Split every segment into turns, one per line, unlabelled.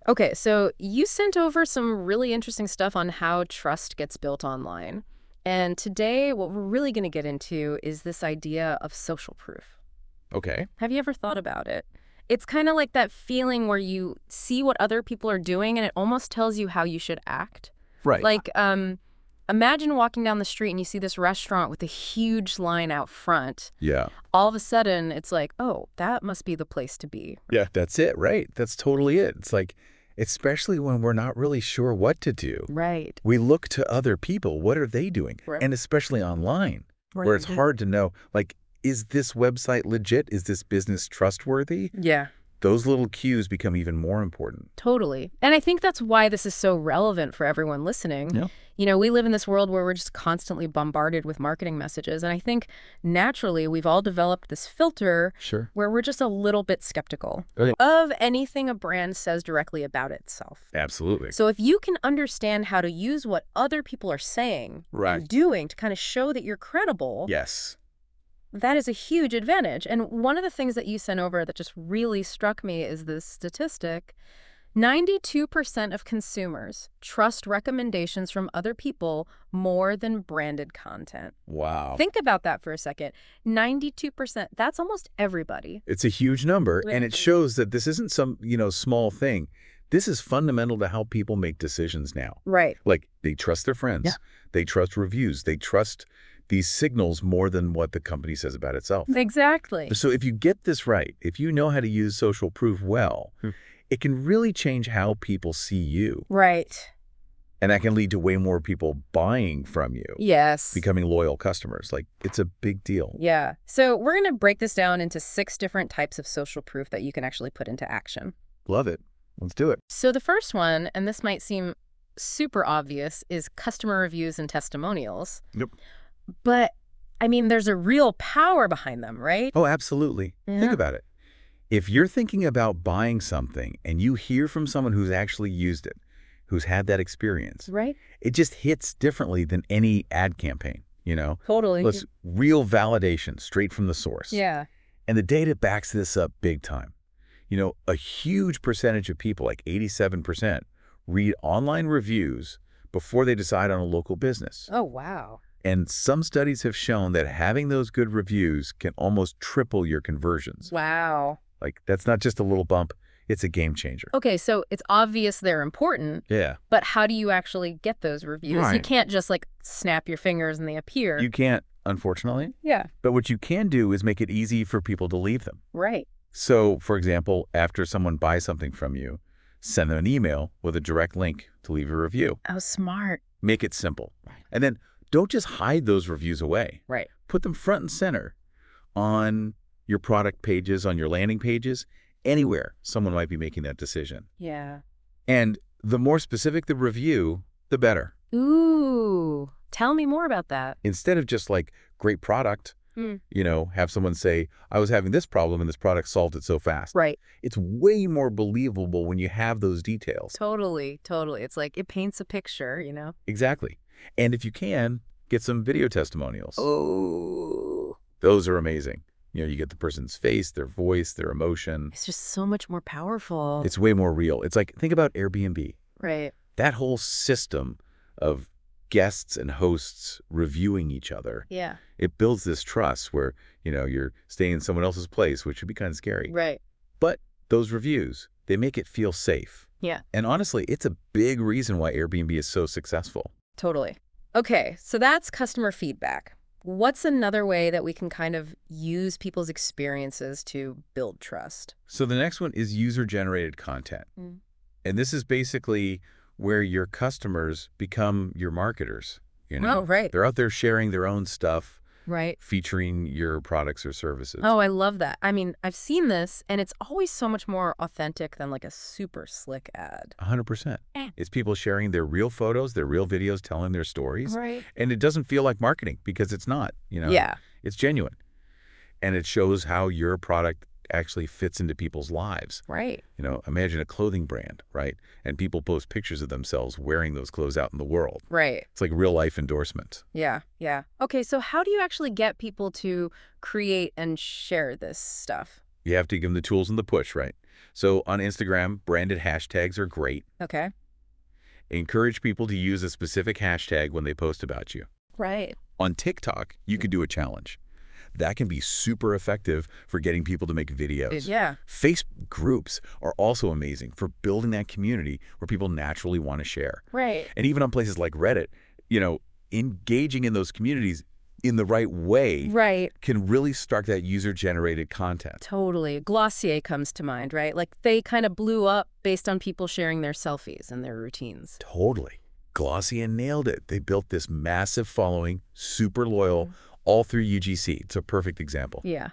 Okay, so you sent over some really interesting stuff on how trust gets built online. And today, what we're really going to get into is this idea of social proof.
Okay.
Have you ever thought about it? It's kind of like that feeling where you see what other people are doing and it almost tells you how you should act.
Right.
Like, imagine walking down the street and you see this restaurant with a huge line out front.
Yeah.
All of a sudden, it's like, oh, that must be the place to be.
Yeah. That's it, right? That's totally it. It's like, especially when we're not really sure what to do,
Right.
we look to other people. What are they doing?
Right.
And especially online, where it's hard to know, like, is this website legit? Is this business trustworthy?
Yeah.
Those little cues become even more important.
Totally. And I think that's why this is so relevant for everyone listening.
Yeah.
You know, we live in this world where we're just constantly bombarded with marketing messages. And I think naturally we've all developed this filter
Sure.
where we're just a little bit skeptical
Okay.
of anything a brand says directly about itself.
Absolutely.
So if you can understand how to use what other people are saying
Right.
and doing to kind of show that you're credible,
Yes.
that is a huge advantage. And one of the things that you sent over that just really struck me is this statistic. 92% of consumers trust recommendations from other people more than branded content.
Wow.
Think about that for a second. 92%, that's almost everybody.
It's a huge number, and it
Right.
shows that this isn't some, small thing. This is fundamental to how people make decisions now.
Right.
Like, they trust their friends.
Yeah.
They trust reviews. They trust these signals more than what the company says about itself.
Exactly.
So if you get this right, if you know how to use social proof well, it can really change how people see you.
Right.
And that can lead to way more people buying from you,
Yes.
becoming loyal customers. Like, it's a big deal.
Yeah. So we're going to break this down into 6 different types of social proof that you can actually put into action.
Love it. Let's do it.
So the first one, and this might seem super obvious, is customer reviews and testimonials.
Yep.
But, I mean, there's a real power behind them, right?
Oh, absolutely.
Yeah.
Think about it. If you're thinking about buying something and you hear from someone who's actually used it, who's had that experience,
Right?
it just hits differently than any ad campaign,
Totally.
It's real validation straight from the source.
Yeah.
And the data backs this up big time. A huge percentage of people, like 87%, read online reviews before they decide on a local business.
Oh, wow.
And some studies have shown that having those good reviews can almost triple your conversions.
Wow.
Like, that's not just a little bump, it's a game changer.
Okay, so it's obvious they're important,
Yeah.
but how do you actually get those reviews? You
Right.
can't just, like, snap your fingers and they appear.
You can't, unfortunately.
Yeah.
But what you can do is make it easy for people to leave them.
Right.
So, for example, after someone buys something from you, send them an email with a direct link to leave a review.
Oh, smart.
Make it simple. And then don't just hide those reviews away.
Right.
Put them front and center on your product pages, on your landing pages, anywhere someone might be making that decision.
Yeah.
And the more specific the review, the better.
Ooh. Tell me more about that.
Instead of just like, great product, have someone say, I was having this problem and this product solved it so fast.
Right.
It's way more believable when you have those details.
Totally. Totally. It's like it paints a picture,
Exactly. And if you can, get some video testimonials.
Oh.
Those are amazing. You get the person's face, their voice, their emotion.
It's just so much more powerful.
It's way more real. It's like, think about Airbnb.
Right.
That whole system of guests and hosts reviewing each other.
Yeah.
It builds this trust where, you're staying in someone else's place, which would be kind of scary.
Right.
But those reviews, they make it feel safe.
Yeah.
And honestly, it's a big reason why Airbnb is so successful.
Totally. Okay, so that's customer feedback. What's another way that we can kind of use people's experiences to build trust?
So the next one is user-generated content.
Mm.
And this is basically where your customers become your marketers.
Oh, right.
They're out there sharing their own stuff,
Right.
featuring your products or services.
Oh, I love that. I mean, I've seen this, and it's always so much more authentic than like a super slick ad.
100%. It's people sharing their real photos, their real videos, telling their stories.
Right.
And it doesn't feel like marketing because it's not,
Yeah.
It's genuine. And it shows how your product actually fits into people's lives.
Right.
Imagine a clothing brand, right? And people post pictures of themselves wearing those clothes out in the world.
Right.
It's like real life endorsement.
Yeah. Yeah. Okay, so how do you actually get people to create and share this stuff?
You have to give them the tools and the push, right? So on Instagram, branded hashtags are great.
Okay.
Encourage people to use a specific hashtag when they post about you.
Right.
On TikTok, you could do a challenge. That can be super effective for getting people to make videos.
Yeah.
Facebook groups are also amazing for building that community where people naturally want to share.
Right.
And even on places like Reddit, engaging in those communities in the right way
Right.
can really start that user-generated content.
Totally. Glossier comes to mind, right? Like they kind of blew up based on people sharing their selfies and their routines.
Totally. Glossier nailed it. They built this massive following, super loyal, all through UGC. It's a perfect example.
Yeah.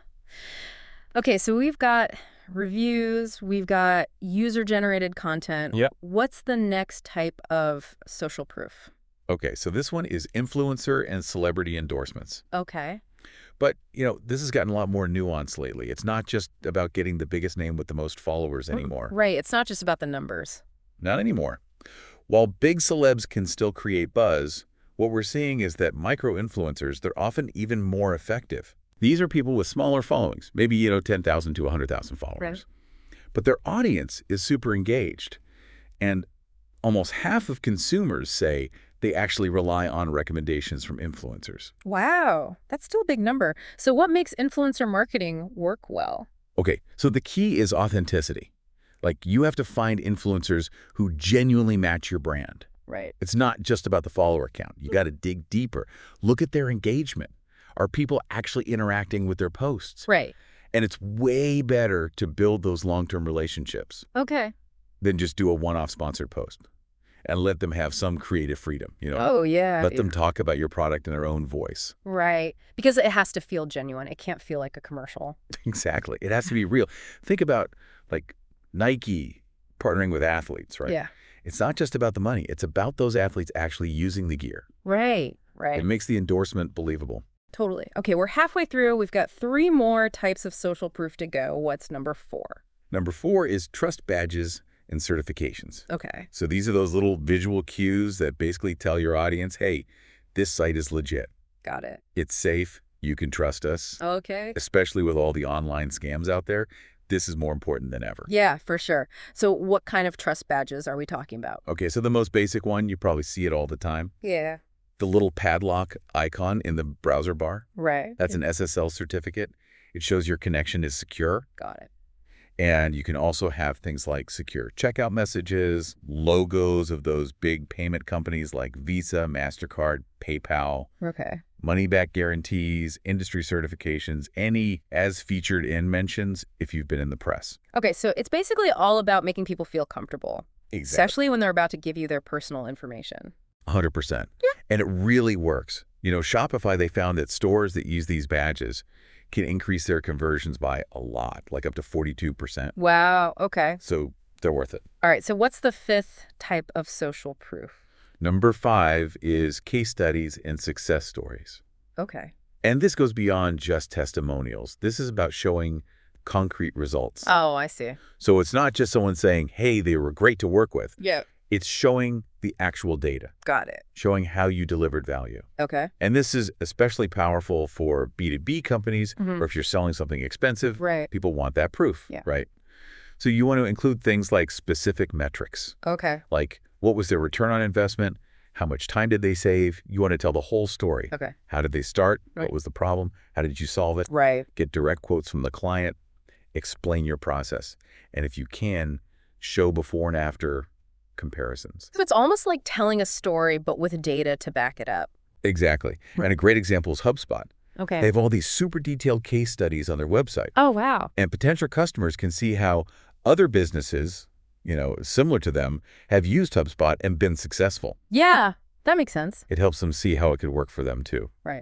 Okay, so we've got reviews, we've got user-generated content.
Yep.
What's the next type of social proof?
Okay, so this one is influencer and celebrity endorsements.
Okay.
But, this has gotten a lot more nuanced lately. It's not just about getting the biggest name with the most followers anymore.
Right. It's not just about the numbers.
Not anymore. While big celebs can still create buzz, what we're seeing is that micro-influencers, they're often even more effective. These are people with smaller followings, maybe, 10,000 to 100,000 followers.
Right.
But their audience is super engaged. And almost half of consumers say they actually rely on recommendations from influencers.
Wow. That's still a big number. So what makes influencer marketing work well?
Okay, so the key is authenticity. Like, you have to find influencers who genuinely match your brand.
Right.
It's not just about the follower count. You got to dig deeper. Look at their engagement. Are people actually interacting with their posts?
Right.
And it's way better to build those long-term relationships
Okay.
than just do a one-off sponsored post and let them have some creative freedom,
Oh, yeah.
Let them talk about your product in their own voice.
Right. Because it has to feel genuine. It can't feel like a commercial.
Exactly. It has to be real. Think about, like, Nike partnering with athletes, right?
Yeah.
It's not just about the money. It's about those athletes actually using the gear.
Right. Right.
It makes the endorsement believable.
Totally. Okay, we're halfway through. We've got 3 more types of social proof to go. What's number 4?
Number 4 is trust badges and certifications.
Okay.
So these are those little visual cues that basically tell your audience, hey, this site is legit.
Got it.
It's safe. You can trust us.
Okay.
Especially with all the online scams out there. This is more important than ever.
Yeah, for sure. So what kind of trust badges are we talking about?
Okay, so the most basic one, you probably see it all the time.
Yeah.
The little padlock icon in the browser bar.
Right.
That's an SSL certificate. It shows your connection is secure.
Got it.
And you can also have things like secure checkout messages, logos of those big payment companies like Visa, MasterCard, PayPal,
Okay.
money-back guarantees, industry certifications, any as featured in mentions if you've been in the press.
Okay, so it's basically all about making people feel comfortable,
Exactly.
especially when they're about to give you their personal information.
100%.
Yeah.
And it really works. Shopify, they found that stores that use these badges can increase their conversions by a lot, like up to 42%.
Wow. Okay.
So they're worth it.
All right. So what's the 5th type of social proof?
Number 5 is case studies and success stories.
Okay.
And this goes beyond just testimonials. This is about showing concrete results.
Oh, I see.
So it's not just someone saying, hey, they were great to work with.
Yeah.
It's showing the actual data,
Got it.
showing how you delivered value.
Okay.
And this is especially powerful for B2B companies, or if you're selling something expensive,
Right.
people want that proof,
Yeah.
right? So you want to include things like specific metrics,
Okay.
like what was their return on investment? How much time did they save? You want to tell the whole story.
Okay.
How did they start?
Right.
What was the problem? How did you solve it?
Right.
Get direct quotes from the client. Explain your process. And if you can, show before and after comparisons.
So it's almost like telling a story, but with data to back it up.
Exactly. And a great example is HubSpot.
Okay.
They have all these super detailed case studies on their website.
Oh, wow.
And potential customers can see how other businesses, similar to them, have used HubSpot and been successful.
Yeah, that makes sense.
It helps them see how it could work for them too.
Right.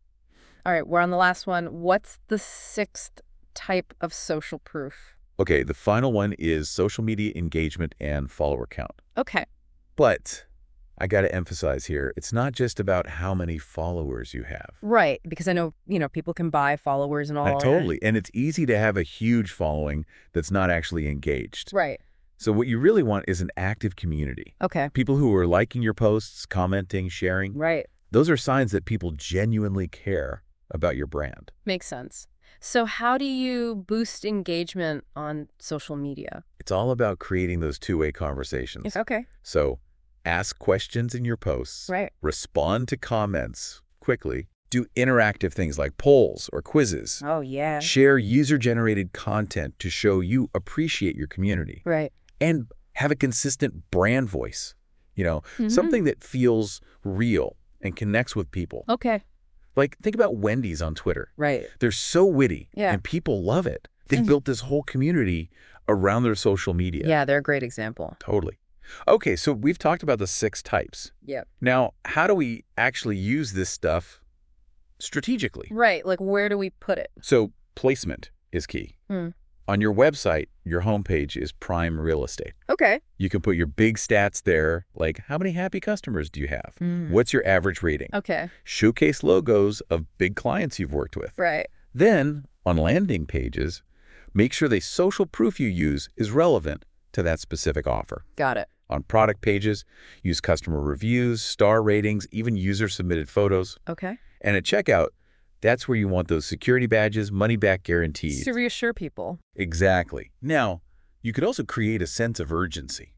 All right, we're on the last one. What's the 6th type of social proof?
Okay, the final one is social media engagement and follower count.
Okay.
But I got to emphasize here, it's not just about how many followers you have.
Right, because I know, people can buy followers and all.
Totally. And it's easy to have a huge following that's not actually engaged.
Right.
So what you really want is an active community.
Okay.
People who are liking your posts, commenting, sharing.
Right.
Those are signs that people genuinely care about your brand.
Makes sense. So how do you boost engagement on social media?
It's all about creating those two-way conversations.
Okay.
So ask questions in your posts,
Right.
respond to comments quickly, do interactive things like polls or quizzes,
Oh, yeah.
share user-generated content to show you appreciate your community,
Right.
and have a consistent brand voice,
Mhm.
something that feels real and connects with people.
Okay.
Like, think about Wendy's on Twitter.
Right.
They're so witty,
Yeah.
and people love it. They've
Mhm.
built this whole community around their social media.
Yeah, they're a great example.
Totally. Okay, so we've talked about the 6 types.
Yep.
Now, how do we actually use this stuff strategically?
Right. Like, where do we put it?
So placement is key.
Hmm.
On your website, your homepage is prime real estate.
Okay.
You can put your big stats there, like how many happy customers do you have? What's your average rating?
Okay.
Showcase logos of big clients you've worked with.
Right.
Then, on landing pages, make sure the social proof you use is relevant to that specific offer.
Got it.
On product pages, use customer reviews, star ratings, even user-submitted photos.
Okay.
And at checkout, that's where you want those security badges, money-back guarantees.
To reassure people.
Exactly. Now, you could also create a sense of urgency.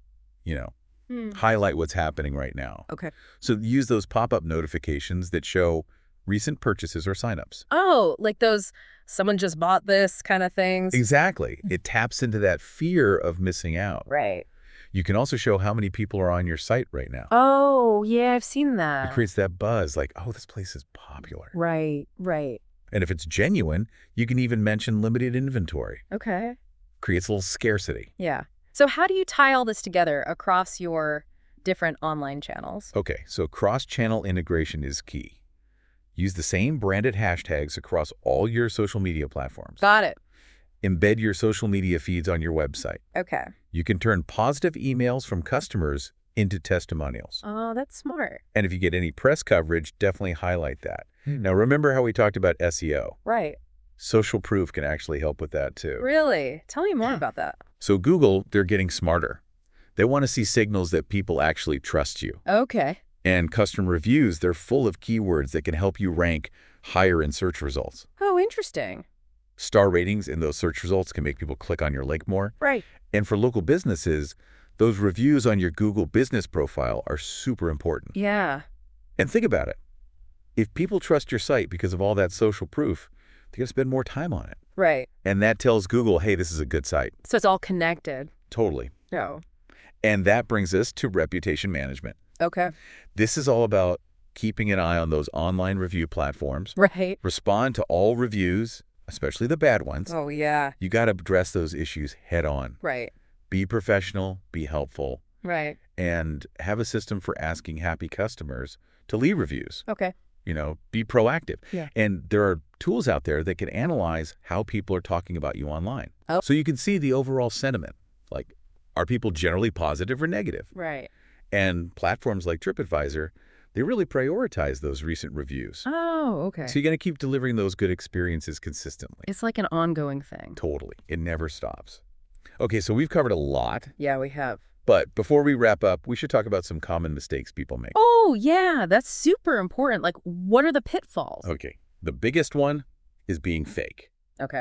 Highlight what's happening right now.
Okay.
So use those pop-up notifications that show recent purchases or signups.
Oh, like those someone just bought this kind of things.
Exactly. It taps into that fear of missing out.
Right.
You can also show how many people are on your site right now.
Oh, yeah, I've seen that.
It creates that buzz like, oh, this place is popular.
Right. Right.
And if it's genuine, you can even mention limited inventory.
Okay.
Creates a little scarcity.
Yeah. So how do you tie all this together across your different online channels?
Okay, so cross-channel integration is key. Use the same branded hashtags across all your social media platforms.
Got it.
Embed your social media feeds on your website.
Okay.
You can turn positive emails from customers into testimonials.
Oh, that's smart.
And if you get any press coverage, definitely highlight that. Now, remember how we talked about SEO?
Right.
Social proof can actually help with that too.
Really? Tell me more about that.
So Google, they're getting smarter. They want to see signals that people actually trust you.
Okay.
And custom reviews, they're full of keywords that can help you rank higher in search results.
Oh, interesting.
Star ratings in those search results can make people click on your link more.
Right.
And for local businesses, those reviews on your Google business profile are super important.
Yeah.
And think about it. If people trust your site because of all that social proof, they're going to spend more time on it.
Right.
And that tells Google, hey, this is a good site.
So it's all connected.
Totally.
Oh.
And that brings us to reputation management.
Okay.
This is all about keeping an eye on those online review platforms.
Right.
Respond to all reviews, especially the bad ones.
Oh, yeah.
You got to address those issues head on.
Right.
Be professional, be helpful,
Right.
and have a system for asking happy customers to leave reviews.
Okay.
Be proactive.
Yeah.
And there are tools out there that can analyze how people are talking about you online.
Oh.
So you can see the overall sentiment. Like, are people generally positive or negative?
Right.
And platforms like TripAdvisor, they really prioritize those recent reviews.
Oh, okay.
So you're going to keep delivering those good experiences consistently.
It's like an ongoing thing.
Totally. It never stops. Okay, so we've covered a lot.
Yeah, we have.
But before we wrap up, we should talk about some common mistakes people make.
Oh, yeah. That's super important. Like, what are the pitfalls?
Okay. The biggest one is being fake.
Okay.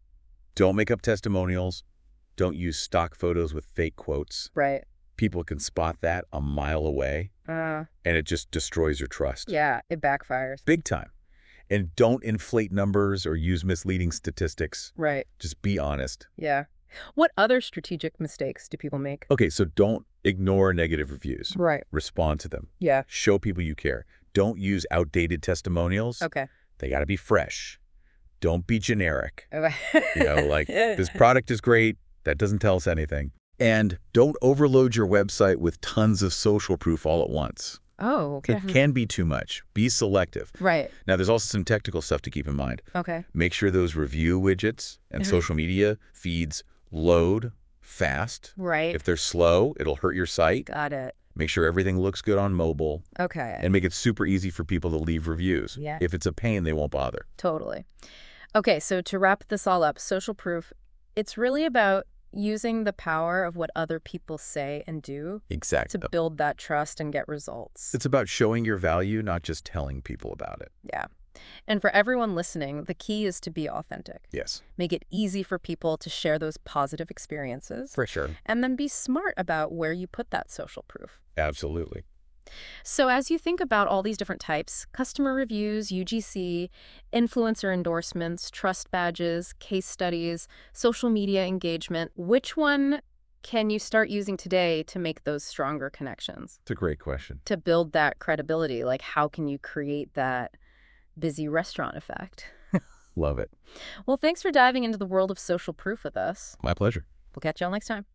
Don't make up testimonials. Don't use stock photos with fake quotes.
Right.
People can spot that a mile away, and it just destroys your trust.
Yeah, it backfires.
Big time. And don't inflate numbers or use misleading statistics.
Right.
Just be honest.
Yeah. What other strategic mistakes do people make?
Okay, so don't ignore negative reviews.
Right.
Respond to them.
Yeah.
Show people you care. Don't use outdated testimonials.
Okay.
They got to be fresh. Don't be generic.
Okay.
Like, this product is great. That doesn't tell us anything. And don't overload your website with tons of social proof all at once.
Oh, okay.
It can be too much. Be selective.
Right.
Now, there's also some technical stuff to keep in mind.
Okay.
Make sure those review widgets and social media feeds load fast.
Right.
If they're slow, it'll hurt your site.
Got it.
Make sure everything looks good on mobile.
Okay.
And make it super easy for people to leave reviews.
Yeah.
If it's a pain, they won't bother.
Totally. Okay, so to wrap this all up, social proof, it's really about using the power of what other people say and do
Exactly.
to build that trust and get results.
It's about showing your value, not just telling people about it.
Yeah. And for everyone listening, the key is to be authentic.
Yes,
Make it easy for people to share those positive experiences,
for sure.
and then be smart about where you put that social proof.
Absolutely.
So as you think about all these different types, customer reviews, UGC, influencer endorsements, trust badges, case studies, social media engagement, which one can you start using today to make those stronger connections,
It's a great question.
to build that credibility? Like, how can you create that busy restaurant effect?
Love it.
Well, thanks for diving into the world of social proof with us.
My pleasure.
We'll catch y'all next time.